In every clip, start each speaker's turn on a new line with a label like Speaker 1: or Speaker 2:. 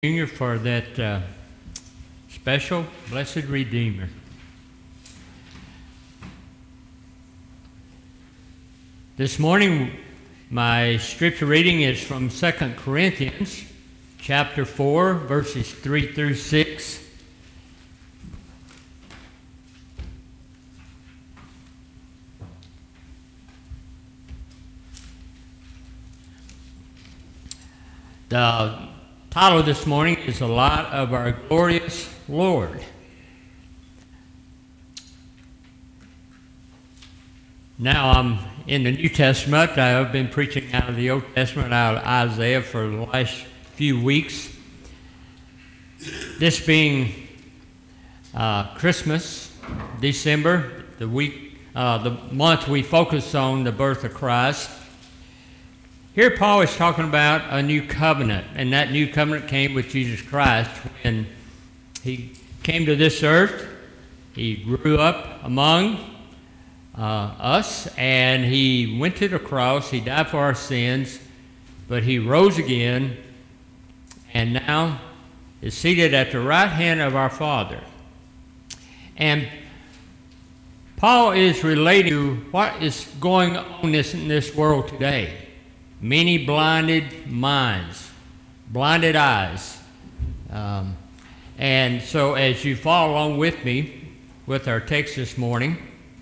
Speaker 1: Junior for that special Blessed Redeemer. This morning, my scripture reading is from 2 Corinthians chapter 4, verses 3 through 6. The title this morning is "The Light of Our Glorious Lord." Now I'm in the New Testament. I have been preaching out of the Old Testament, out of Isaiah, for the last few weeks. This being Christmas, December, the month we focus on the birth of Christ. Here Paul is talking about a new covenant, and that new covenant came with Jesus Christ when he came to this earth. He grew up among us, and he went to the cross. He died for our sins, but he rose again, and now is seated at the right hand of our Father. And Paul is relating to what is going on in this world today. Many blinded minds, blinded eyes. And so as you follow along with me with our text this morning,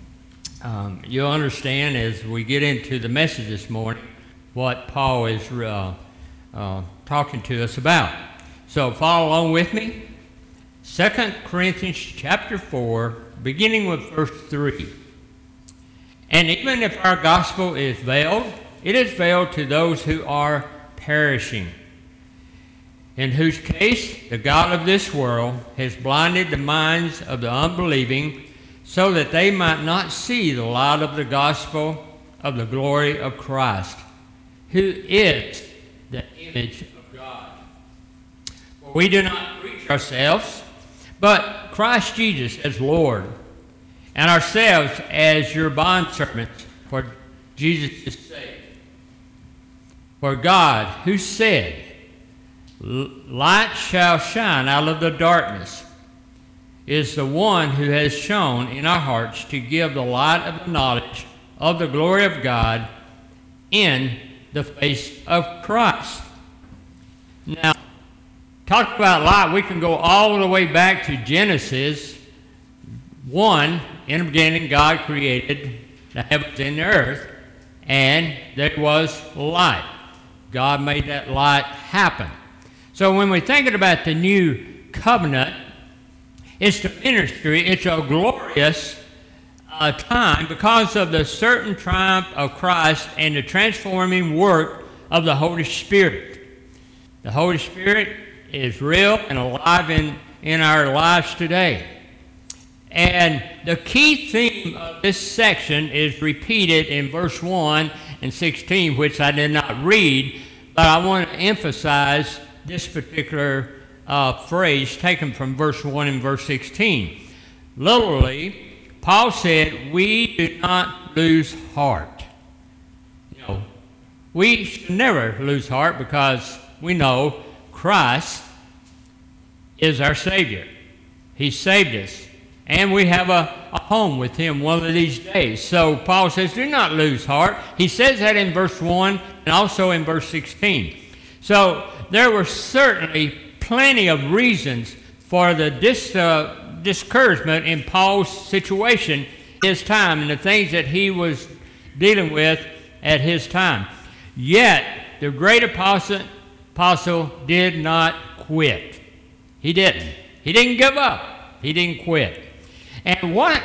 Speaker 1: you'll understand as we get into the message this morning what Paul is talking to us about. So follow along with me. 2 Corinthians chapter 4, beginning with verse 3. And even if our gospel is veiled, it is veiled to those who are perishing, in whose case the God of this world has blinded the minds of the unbelieving, so that they might not see the light of the gospel of the glory of Christ, who is the image of God. For we do not preach ourselves, but Christ Jesus as Lord, and ourselves as your bondservants for Jesus' sake. For God, who said, "Light shall shine out of the darkness," is the one who has shone in our hearts to give the light of the knowledge of the glory of God in the face of Christ. Now, talking about light, we can go all the way back to Genesis 1. In the beginning, God created the heavens and the earth, and there was light. God made that light happen. So when we're thinking about the new covenant, it's the ministry. It's a glorious time because of the certain triumph of Christ and the transforming work of the Holy Spirit. The Holy Spirit is real and alive in our lives today. And the key theme of this section is repeated in verse 1 and 16, which I did not read, but I want to emphasize this particular phrase taken from verse 1 and verse 16. Literally, Paul said, we do not lose heart. No, we should never lose heart because we know Christ is our Savior. He saved us. And we have a home with him one of these days. So Paul says, do not lose heart. He says that in verse 1 and also in verse 16. So there were certainly plenty of reasons for the discouragement in Paul's situation, his time, and the things that he was dealing with at his time. Yet, the great apostle did not quit. He didn't. He didn't give up. He didn't quit. And what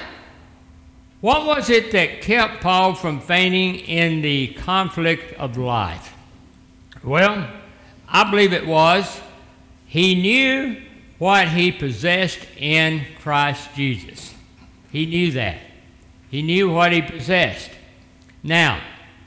Speaker 1: was it that kept Paul from fainting in the conflict of life? Well, I believe it was he knew what he possessed in Christ Jesus. He knew that. He knew what he possessed. Now,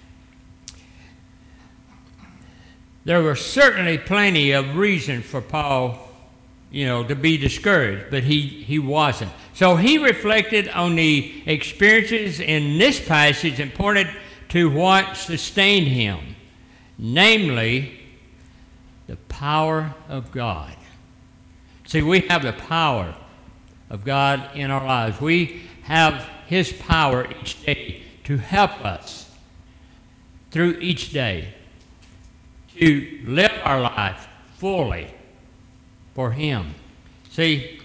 Speaker 1: there were certainly plenty of reasons for Paul, to be discouraged, but he wasn't. So he reflected on the experiences in this passage and pointed to what sustained him, namely the power of God. See, we have the power of God in our lives. We have His power each day to help us through each day to live our life fully for Him. See,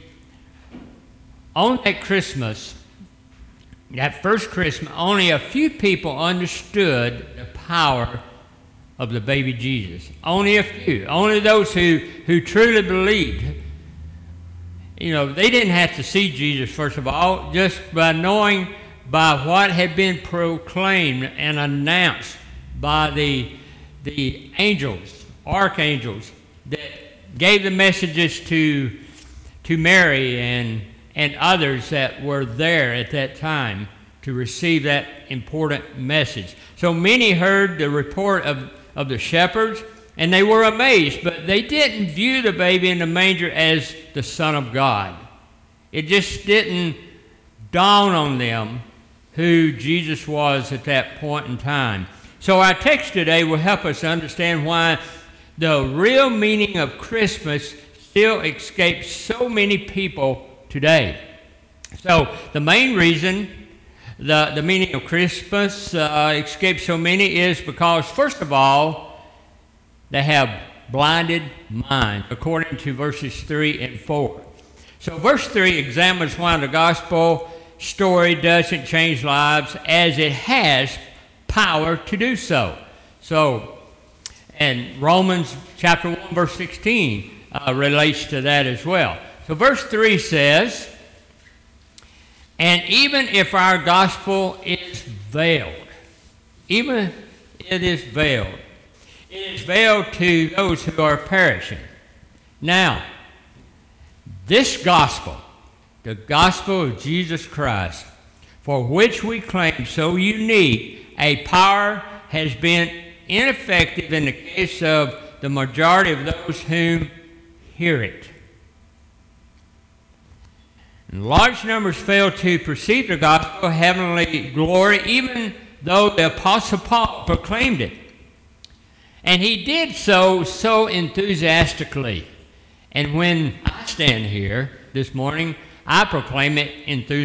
Speaker 1: on that Christmas, that first Christmas, only a few people understood the power of the baby Jesus. Only a few. Only those who truly believed. You know, they didn't have to see Jesus, first of all, just by knowing by what had been proclaimed and announced by the angels, archangels, that gave the messages to Mary and others that were there at that time to receive that important message. So many heard the report of the shepherds, and they were amazed, but they didn't view the baby in the manger as the Son of God. It just didn't dawn on them who Jesus was at that point in time. So our text today will help us understand why the real meaning of Christmas still escapes so many people today. So the main reason the meaning of Christmas escapes so many is because, first of all, they have blinded minds, according to verses 3 and 4. So verse 3 examines why the gospel story doesn't change lives as it has power to do so. So, and Romans chapter 1, verse 16 relates to that as well. So verse 3 says, and even if our gospel is veiled, even it is veiled to those who are perishing. Now, this gospel, the gospel of Jesus Christ, for which we claim so unique a power, has been ineffective in the case of the majority of those whom hear it. And large numbers fail to perceive the gospel of heavenly glory, even though the Apostle Paul proclaimed it. And he did so enthusiastically. And when I stand here this morning, I proclaim it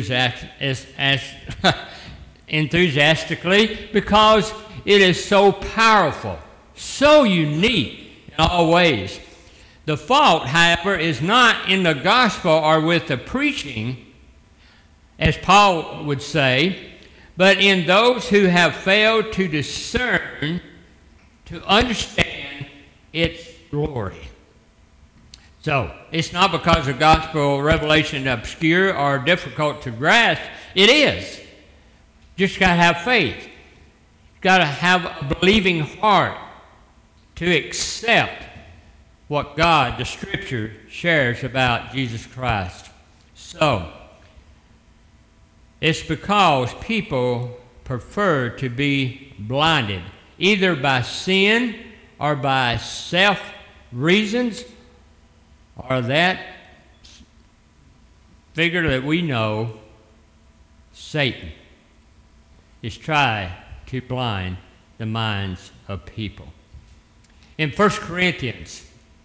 Speaker 1: enthusiastically because it is so powerful, so unique in all ways. The fault, however, is not in the gospel or with the preaching, as Paul would say, but in those who have failed to discern, to understand its glory. So, it's not because the gospel revelation is obscure or difficult to grasp. It is. Just got to have faith. Got to have a believing heart to accept what God, the Scripture, shares about Jesus Christ. So, it's because people prefer to be blinded, either by sin or by self-reasons, or that figure that we know, Satan, is trying to blind the minds of people. In 1 Corinthians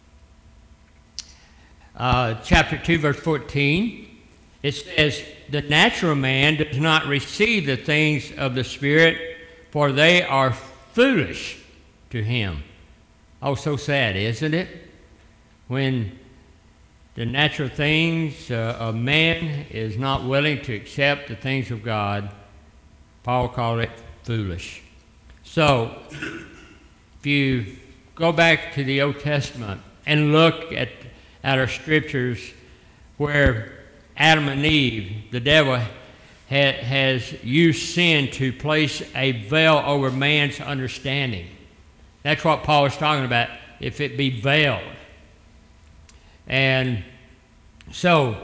Speaker 1: chapter 2, verse 14, it says, the natural man does not receive the things of the Spirit, for they are foolish to him. Oh, so sad, isn't it? When the natural things of man is not willing to accept the things of God, Paul called it foolish. So, if you go back to the Old Testament and look at our scriptures where Adam and Eve, the devil has used sin to place a veil over man's understanding. That's what Paul is talking about, if it be veiled. And so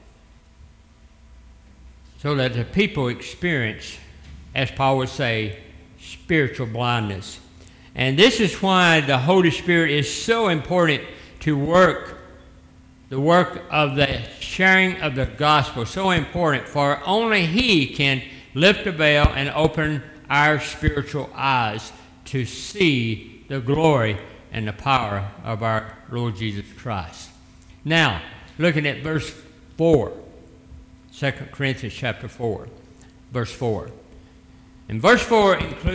Speaker 1: that the people experience, as Paul would say, spiritual blindness. And this is why the Holy Spirit is so important to the work of the sharing of the gospel, so important, for only He can lift the veil and open our spiritual eyes to see the glory and the power of our Lord Jesus Christ. Now, looking at verse 4. 2 Corinthians chapter 4, verse 4. And verse 4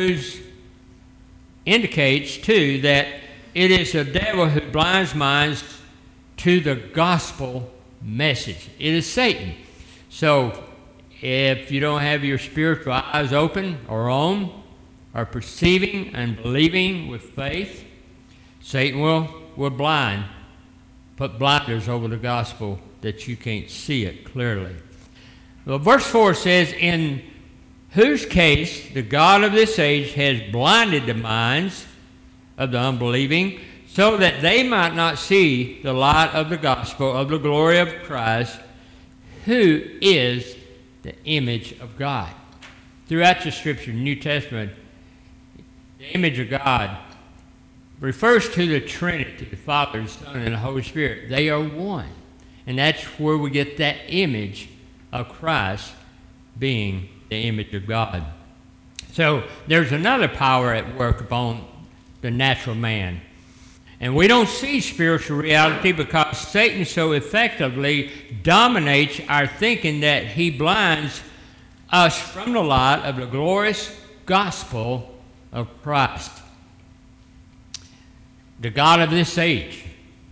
Speaker 1: indicates, too, that it is the devil who blinds minds to the gospel message. It is Satan. So if you don't have your spiritual eyes open or on, or perceiving and believing with faith, Satan will put blinders over the gospel that you can't see it clearly. Well, verse 4 says, in whose case the God of this age has blinded the minds of the unbelieving, so that they might not see the light of the gospel of the glory of Christ, who is the image of God. Throughout the Scripture, New Testament, the image of God refers to the Trinity, the Father, the Son, and the Holy Spirit. They are one. And that's where we get that image of Christ being the image of God. So there's another power at work upon the natural man. And we don't see spiritual reality because Satan so effectively dominates our thinking that he blinds us from the light of the glorious gospel of Christ. The God of this age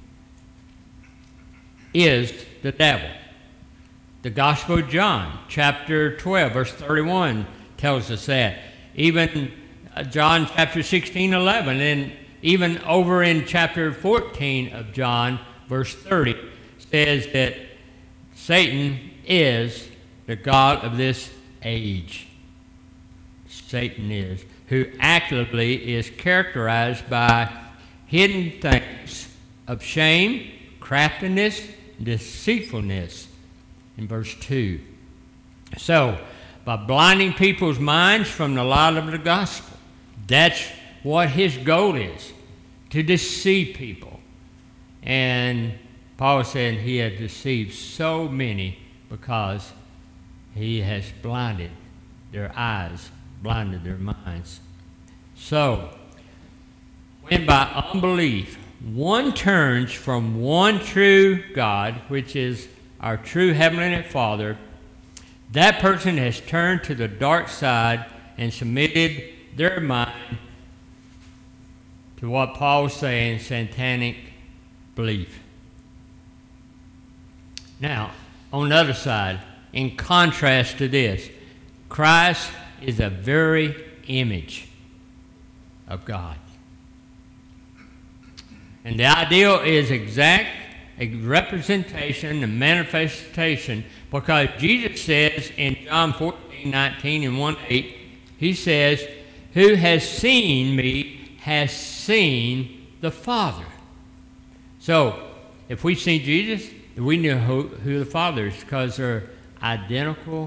Speaker 1: is the devil. The Gospel of John, chapter 12, verse 31, tells us that. Even John chapter 16, 11, and even over in chapter 14 of John, verse 30, says that Satan is the God of this age. Satan is, who actively is characterized by hidden things of shame, craftiness, deceitfulness, in verse 2. So, by blinding people's minds from the light of the gospel, that's what his goal is, to deceive people. And Paul said he had deceived so many because he has blinded their eyes, blinded their minds. So, when by unbelief one turns from one true God, which is our true Heavenly Father, that person has turned to the dark side and submitted their mind to what Paul was saying, satanic belief. Now, on the other side, in contrast to this, Christ is a very image of God. And the ideal is exact a representation and manifestation, because Jesus says in John 14:19 and 1:8, he says, who has seen me has seen the Father. So, if we see Jesus, we know who the Father is, because they're identical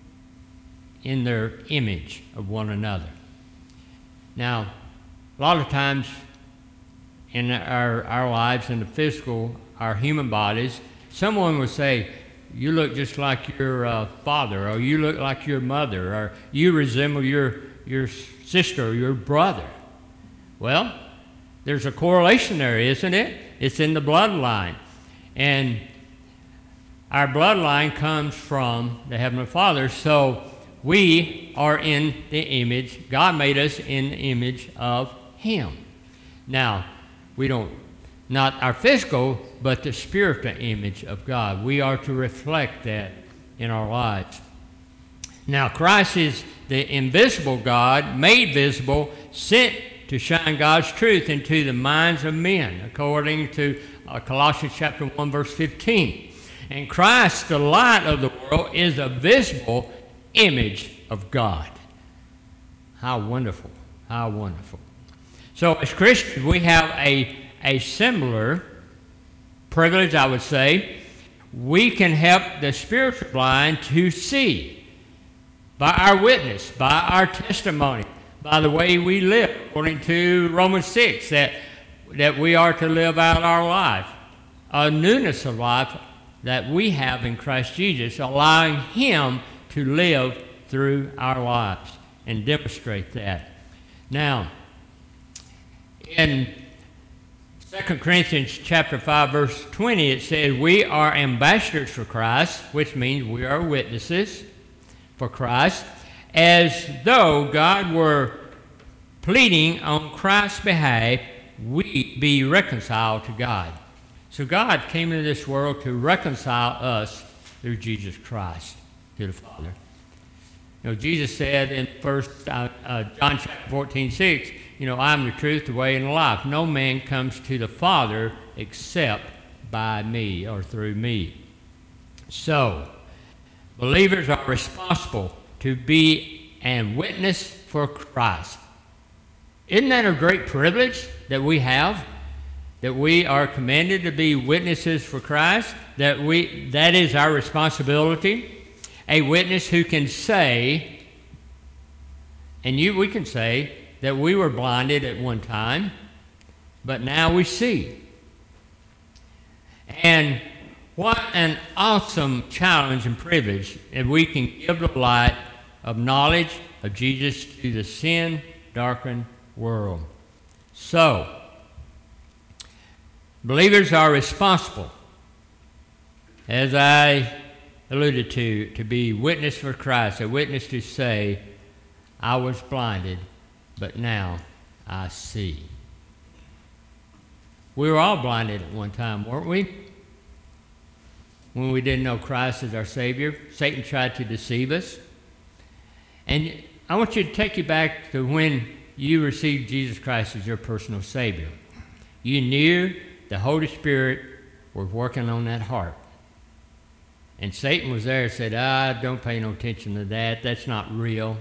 Speaker 1: in their image of one another. Now, a lot of times in our lives, in the physical, our human bodies, someone will say, you look just like your father, or you look like your mother, or you resemble your sister or your brother. Well, there's a correlation there, isn't it? It's in the bloodline. And our bloodline comes from the Heavenly Father, so we are in the image. God made us in the image of Him. Now, we don't, not our physical, but the spiritual image of God. We are to reflect that in our lives. Now, Christ is the invisible God, made visible, sent to shine God's truth into the minds of men, according to Colossians chapter 1, verse 15. And Christ, the light of the world, is a visible image of God. How wonderful, how wonderful. So as Christians, we have a similar privilege, I would say. We can help the spiritual blind to see by our witness, by our testimony, by the way we live, according to Romans 6, that we are to live out our life, a newness of life that we have in Christ Jesus, allowing Him to live through our lives and demonstrate that. Now, in 2 Corinthians chapter 5, verse 20, it says, we are ambassadors for Christ, which means we are witnesses for Christ, as though God were pleading on Christ's behalf, we be reconciled to God. So God came into this world to reconcile us through Jesus Christ to the Father. You know, Jesus said in John chapter 14:6, I am the truth, the way, and the life. No man comes to the Father except by me or through me. So, believers are responsible to be a witness for Christ. Isn't that a great privilege that we have? That we are commanded to be witnesses for Christ? That is our responsibility? A witness who can say, and we can say, that we were blinded at one time, but now we see. And what an awesome challenge and privilege that we can give the light of knowledge of Jesus to the sin-darkened world. So, believers are responsible, as I alluded to be witness for Christ, a witness to say, I was blinded, but now I see. We were all blinded at one time, weren't we? When we didn't know Christ as our Savior, Satan tried to deceive us. And I want you to take you back to when you received Jesus Christ as your personal Savior. You knew the Holy Spirit was working on that heart. And Satan was there and said, don't pay no attention to that. That's not real.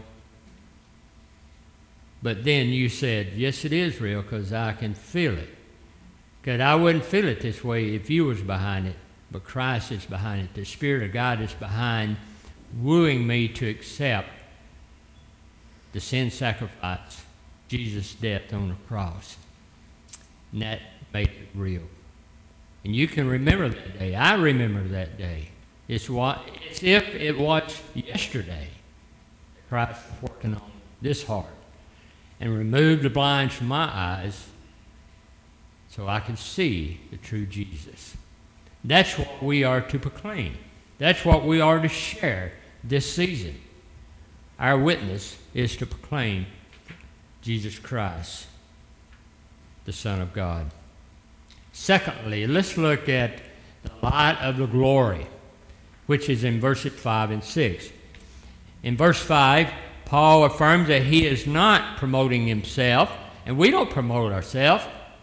Speaker 1: But then you said, yes, it is real because I can feel it. Because I wouldn't feel it this way if you was behind it. But Christ is behind it. The Spirit of God is behind wooing me to accept the sin sacrifice, Jesus' death on the cross. And that made it real. And you can remember that day. I remember that day. It's if it was yesterday. Christ was working on this heart and removed the blinds from my eyes so I could see the true Jesus. That's what we are to proclaim. That's what we are to share this season. Our witness is to proclaim Jesus Christ, the Son of God. Secondly, let's look at the light of the glory, which is in verses 5 and 6. In verse 5, Paul affirms that he is not promoting himself, and we don't promote ourselves.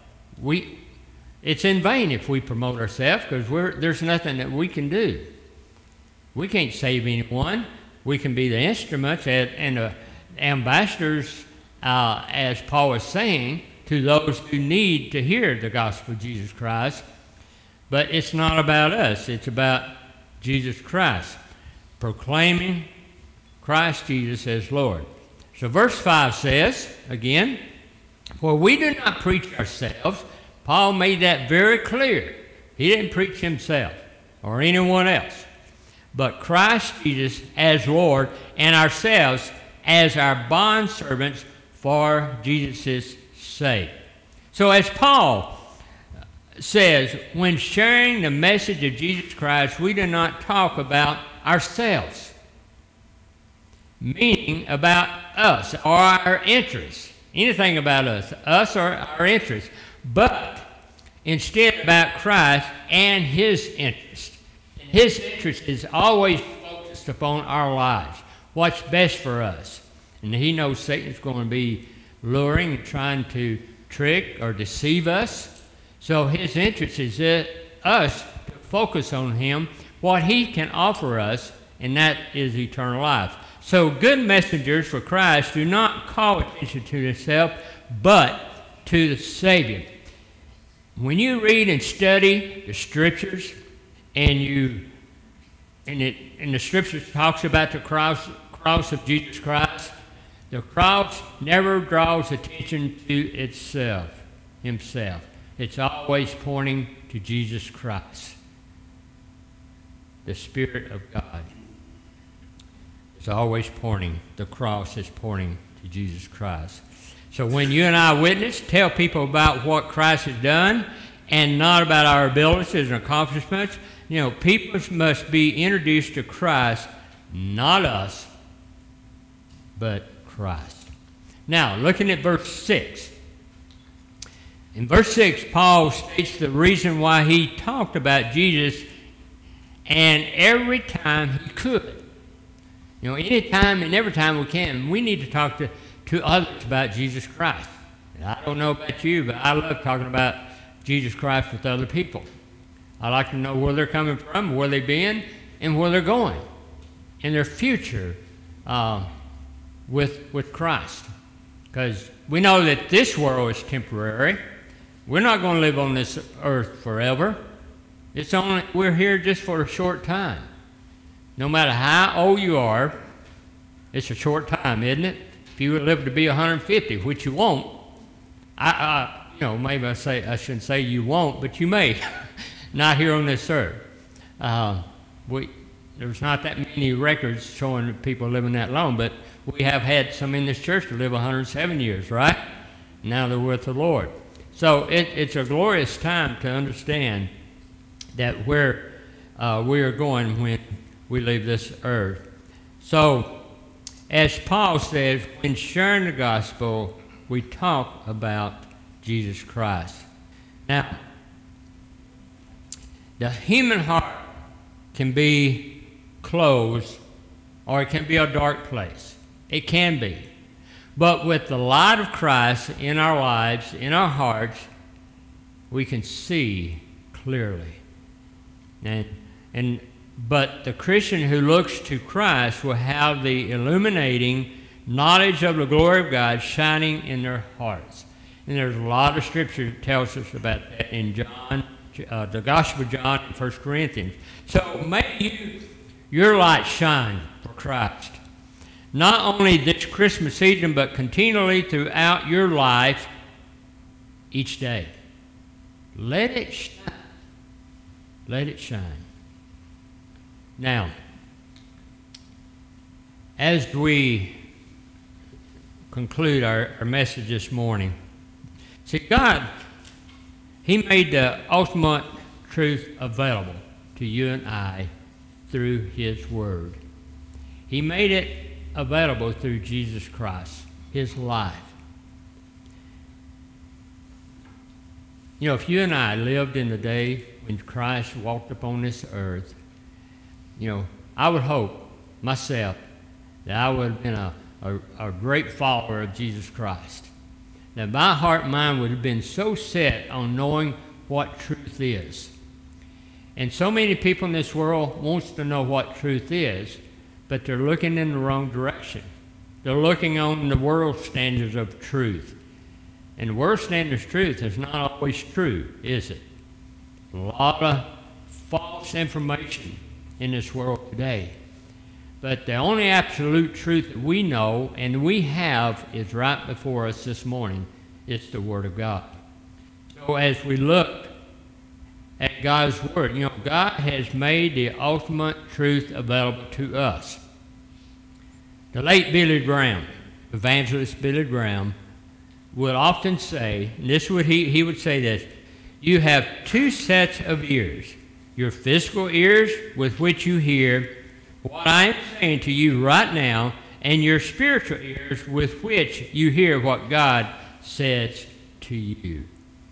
Speaker 1: It's in vain if we promote ourselves because there's nothing that we can do. We can't save anyone. We can be the instruments and the ambassadors, as Paul was saying, to those who need to hear the gospel of Jesus Christ. But it's not about us. It's about Jesus Christ, proclaiming Christ Jesus as Lord. So verse 5 says, again, for we do not preach ourselves. Paul made that very clear. He didn't preach himself or anyone else, but Christ Jesus as Lord and ourselves as our bondservants for Jesus' sake. So as Paul says, when sharing the message of Jesus Christ, we do not talk about ourselves, meaning about us or our interests, anything about us or our interests, but instead about Christ and his interest. His interest is always focused upon our lives, what's best for us. And he knows Satan's going to be luring and trying to trick or deceive us. So his interest is us to focus on him, what he can offer us, and that is eternal life. So good messengers for Christ do not call attention to themselves, but to the Savior. When you read and study the Scriptures, and the Scriptures talks about the cross of Jesus Christ, the cross never draws attention to himself. It's always pointing to Jesus Christ, the Spirit of God. It's always pointing, the cross is pointing to Jesus Christ. So when you and I witness, tell people about what Christ has done and not about our abilities and accomplishments. People must be introduced to Christ, not us, but Christ. Now, looking at verse 6. In verse 6, Paul states the reason why he talked about Jesus, and every time he could. Anytime and every time we can, we need to talk to others about Jesus Christ. And I don't know about you, but I love talking about Jesus Christ with other people. I like to know where they're coming from, where they've been, and where they're going, and their future with Christ. Because we know that this world is temporary. We're not going to live on this earth forever. We're here just for a short time. No matter how old you are, it's a short time, isn't it? If you would live to be 150, which you won't, maybe I shouldn't say you won't, but you may, not here on this earth. There's not that many records showing that people living that long, but we have had some in this church to live 107 years, right? Now they're with the Lord. So it's a glorious time to understand that where we are going when we leave this earth. So, as Paul says, when sharing the gospel, we talk about Jesus Christ. Now, the human heart can be closed, or it can be a dark place. It can be. But with the light of Christ in our lives, in our hearts, we can see clearly. But the Christian who looks to Christ will have the illuminating knowledge of the glory of God shining in their hearts. And there's a lot of scripture that tells us about that in John, the Gospel of John and 1 Corinthians. So may your light shine for Christ. Not only this Christmas season, but continually throughout your life each day. Let it shine. Let it shine. Now, as we conclude our message this morning, see, God, He made the ultimate truth available to you and I through His Word. He made it available through Jesus Christ, His life. If you and I lived in the day when Christ walked upon this earth, I would hope myself that I would have been a great follower of Jesus Christ. That my heart and mind would have been so set on knowing what truth is. And so many people in this world wants to know what truth is, but they're looking in the wrong direction. They're looking on the world standards of truth. And the world standards of truth is not always true, is it? A lot of false information in this world today. But the only absolute truth that we know and we have is right before us this morning. It's the Word of God. So as we look at God's Word, God has made the ultimate truth available to us. The late Billy Graham, evangelist Billy Graham, would often say, and he would say this, you have two sets of ears. Your physical ears with which you hear what I am saying to you right now, and your spiritual ears with which you hear what God says to you.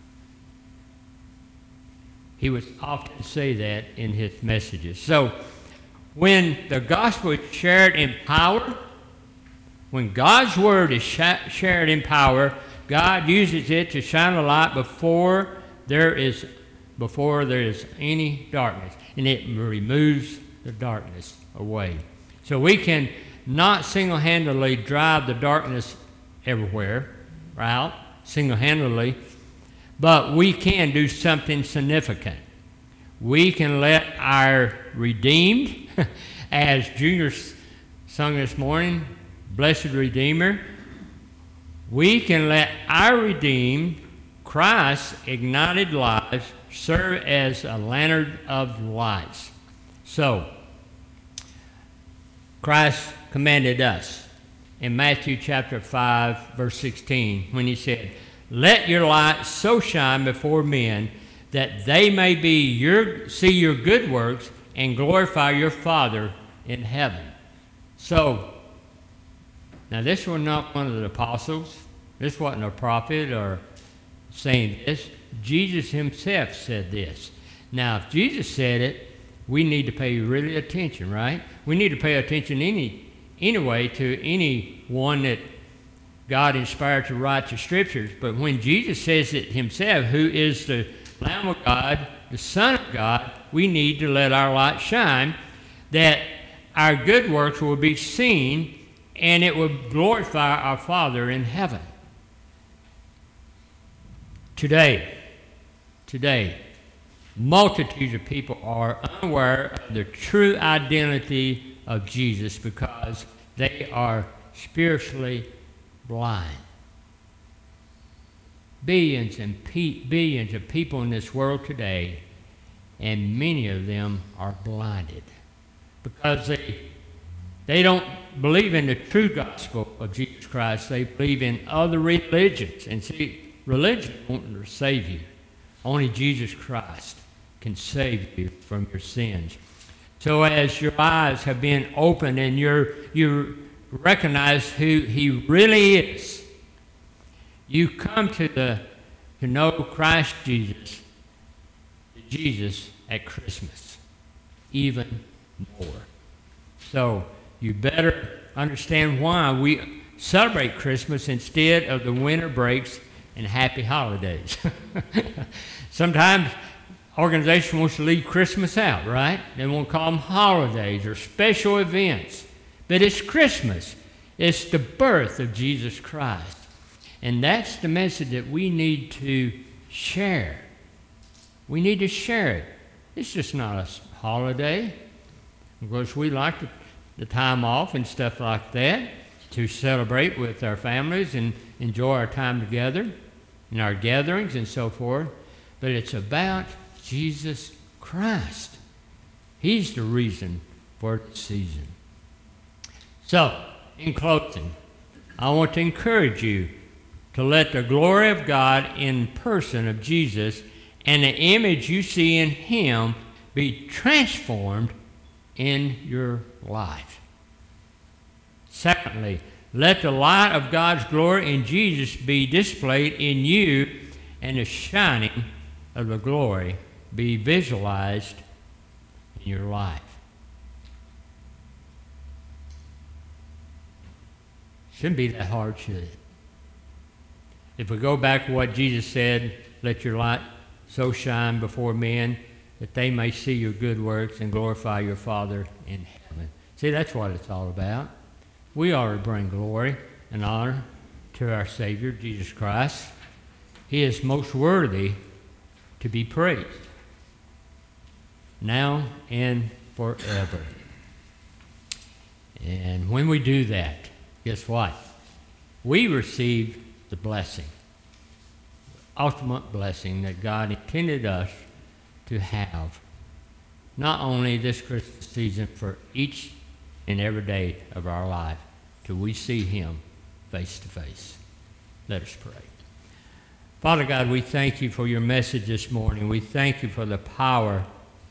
Speaker 1: He would often say that in his messages. So when the gospel is shared in power, when God's word is shared in power, God uses it to shine a light before there is any darkness, and it removes the darkness away. So we can not single-handedly drive the darkness everywhere out, single-handedly, but we can do something significant. We can let our redeemed, as Junior sung this morning, Blessed Redeemer, we can let our redeemed, Christ-ignited lives serve as a lantern of lights. So, Christ commanded us in Matthew chapter 5, verse 16, when he said, "Let your light so shine before men that they may see your good works and glorify your Father in heaven." So, now this was not one of the apostles. This wasn't a prophet or saying this. Jesus himself said this. Now, if Jesus said it, we need to pay really attention, right? We need to pay attention anyway to anyone that God inspired to write the Scriptures. But when Jesus says it himself, who is the Lamb of God, the Son of God, we need to let our light shine, that our good works will be seen and it will glorify our Father in heaven. Today, multitudes of people are unaware of the true identity of Jesus because they are spiritually blind. Billions and billions of people in this world today, and many of them are blinded because they don't believe in the true gospel of Jesus Christ. They believe in other religions. And see, religion won't save you. Only Jesus Christ can save you from your sins. So as your eyes have been opened and you recognize who he really is, you come to know Christ Jesus, Jesus at Christmas, even more. So you better understand why we celebrate Christmas instead of the winter breaks and happy holidays. Sometimes organization wants to leave Christmas out, right? They won't call them holidays or special events. But it's Christmas. It's the birth of Jesus Christ. And that's the message that we need to share. We need to share it. It's just not a holiday. Of course, we like the time off and stuff like that to celebrate with our families and enjoy our time together in our gatherings and so forth. But it's about Jesus Christ. He's the reason for the season. So, in closing, I want to encourage you to let the glory of God in person of Jesus and the image you see in him be transformed in your life. Secondly, let the light of God's glory in Jesus be displayed in you, and the shining of the glory be visualized in your life. Shouldn't be that hard, should it? If we go back to what Jesus said, let your light so shine before men that they may see your good works and glorify your Father in heaven. See, that's what it's all about. We ought to bring glory and honor to our Savior, Jesus Christ. He is most worthy to be praised, now and forever. And when we do that, guess what? We receive the blessing, the ultimate blessing that God intended us to have, not only this Christmas season, for each and every day of our life, till we see him face to face. Let us pray. Father God, we thank you for your message this morning. We thank you for the power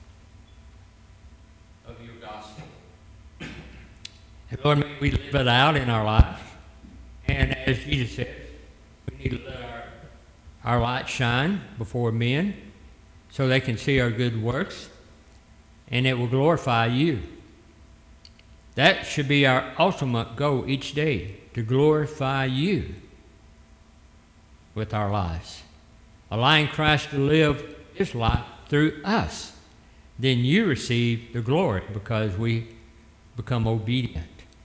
Speaker 1: of your gospel. And Lord, may we live it out in our lives. And as Jesus said, we need to let our light shine before men so they can see our good works, and it will glorify you. That should be our ultimate goal each day, to glorify you with our lives, allowing Christ to live his life through us. Then you receive the glory because we become obedient.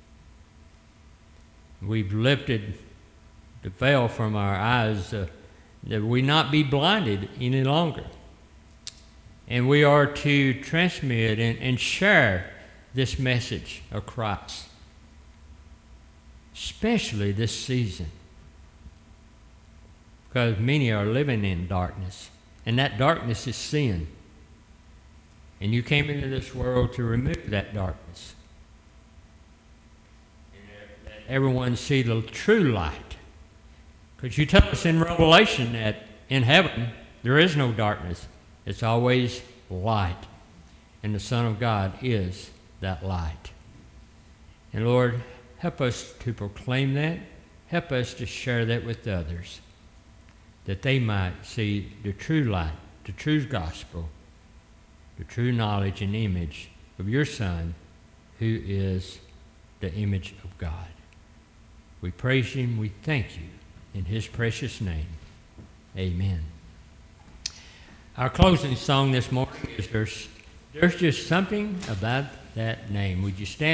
Speaker 1: We've lifted the veil from our eyes that we not be blinded any longer. And we are to transmit and share this message of Christ, especially this season, because many are living in darkness, and that darkness is sin. And you came into this world to remove that darkness. And that everyone see the true light. Because you tell us in Revelation that in heaven there is no darkness. It's always light. And the Son of God is that light. And Lord, help us to proclaim that. Help us to share that with others, that they might see the true light, the true gospel, the true knowledge and image of your Son, who is the image of God. We praise him. We thank you. In his precious name, amen. Our closing song this morning is There's Just Something About That Name. Would you stand?